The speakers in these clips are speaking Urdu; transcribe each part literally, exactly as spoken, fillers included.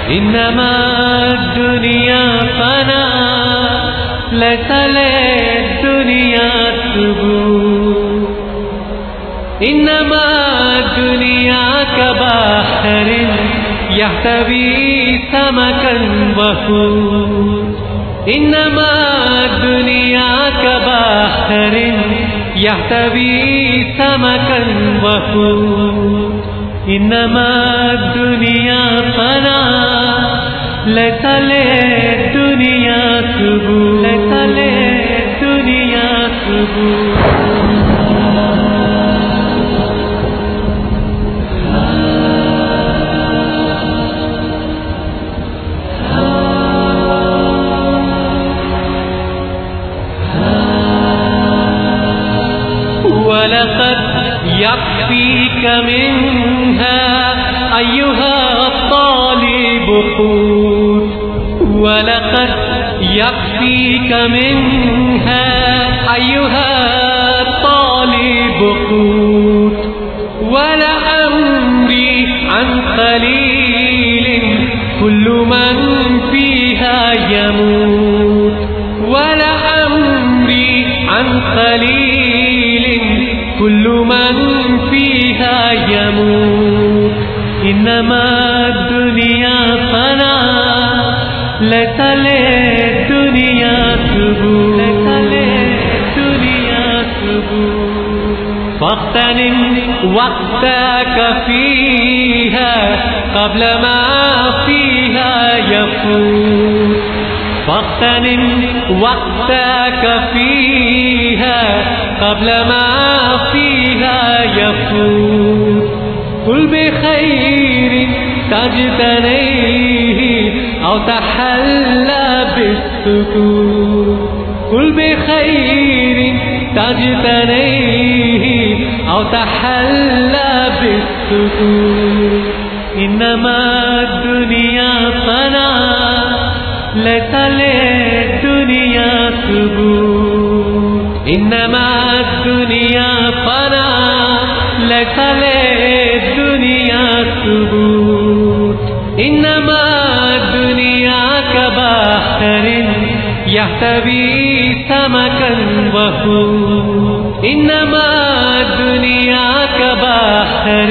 إنما الدنيا فنا ليس للدنيا ثبوت إنما الدنيا كبحر يحتوي سمكا وحوت إنما الدنيا كبحر يحتوي سمكا وحوت إنما الدنيا فنا ليس للدنيا ثبوت ليس للدنيا ثبوت ولقد يكفيك منها أيها الطالب قوت ولقد يكفيك منها أيها الطالب قوت ولأمري عن قليل كل من فيها يموت ولأمري عن قليل كل من فيها يموت إنما الدنيا فنا ليس للدنيا ثبوت ليس للدنيا ثبوت فاغتنم وقتك فيها قبل ما فيها يفوت فاغتنم وقتك فيها قبل ما فيها يفوت قل بخير تجتنيه أو تحلى بالسكوت قل بخير تجتنيه أو تحلى بالسكوت إنما الدنيا فنا ليس للدنيا ثبوت إنما الدنيا فنا ليس للدنيا ثبوت إنما الدنيا كبحر يحتوي سمكا وحوت إنما الدنيا كبحر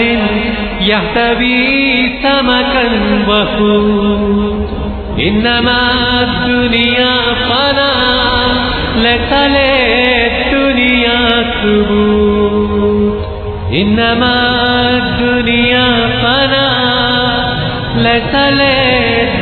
يحتوي سمكا وحوت إنما الدنيا فنا ليس للدنيا ثبوت إنما الدنيا فنا ليس للدنيا